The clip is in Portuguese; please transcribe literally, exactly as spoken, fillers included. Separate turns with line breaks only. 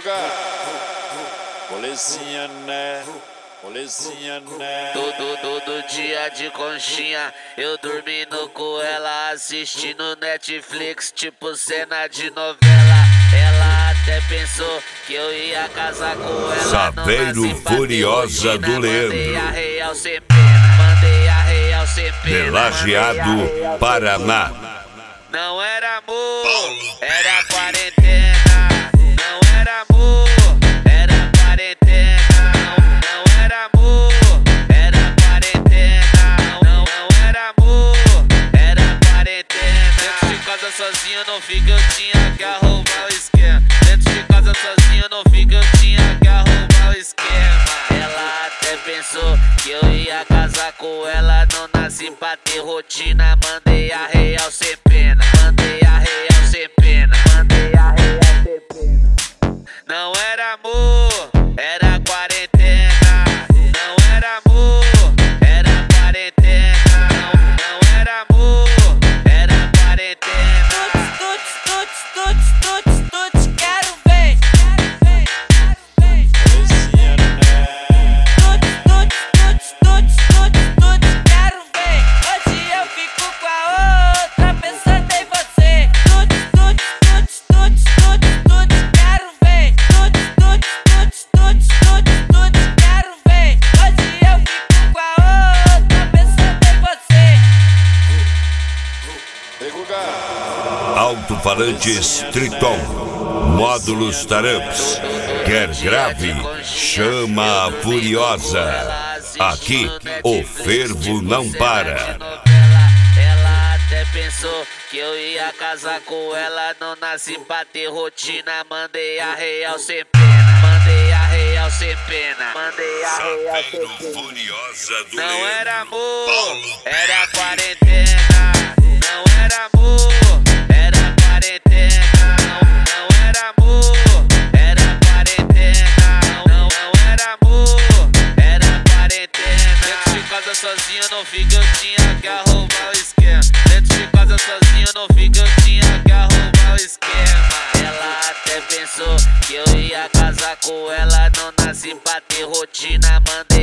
Molezinha, né? Molezinha, né?
Todo, todo dia de conchinha, eu dormindo com ela, assistindo Netflix, tipo cena de novela. Ela até pensou que eu ia casar com ela.
Saveiro Furiosa do Leandro.
Mandei a real sem pena, mandei a real sem pena.
De Lajeado, Paraná.
Não era amor, era quarentena. Não era amor, era quarentena. Não era amor, era quarentena. Não, não era amor, era quarentena. Dentro de casa sozinho não fica, eu tinha que arrumar o esquema. Dentro de casa sozinho não fica, eu tinha que arrumar o esquema. Ela até pensou que eu ia casar com ela. Não nasci pra ter rotina, mandei a real sem pena. Mandei a real sem pena. Mandei a real sem pena. Não era amor, era quarentena. Não era amor, era quarentena. Não, não era amor, era quarentena.
Tuts, tuts, tuts, tuts, tuts, quero ver.
Molezinha, né?
Tuts, tuts, tuts, tuts, tuts, tuts, quero ver. Hoje eu fico com a outra pensando em você. Tuts, tuts, tuts, tuts, tuts, tuts, quero ver. Tuts, tuts, tuts, tuts, tuts, tuts, quero ver. Hoje eu fico com a outra pensando em você.
Ei, Guga.
Alto-falantes Triton. Módulos Taramps. Quer grave? Chama a Furiosa. Aqui o fervo não para.
Ela até pensou que eu ia casar com ela. Não nasci pra ter rotina, mandei a real sem pena. Mandei a real sem pena. Mandei a real sem
Saveiro
pena.
Furiosa do
Não
Leandro.
era amor, era quarentena. Não era amor, era quarentena. Não, não era amor, era quarentena. Não, não era amor, era quarentena. Dentro de casa sozinho não fica, eu tinha que arrumar o esquema. Dentro de casa sozinho não fica, eu tinha que arrumar o esquema. Ela até pensou que eu ia casar com ela. Não nasci pra ter rotina, mandei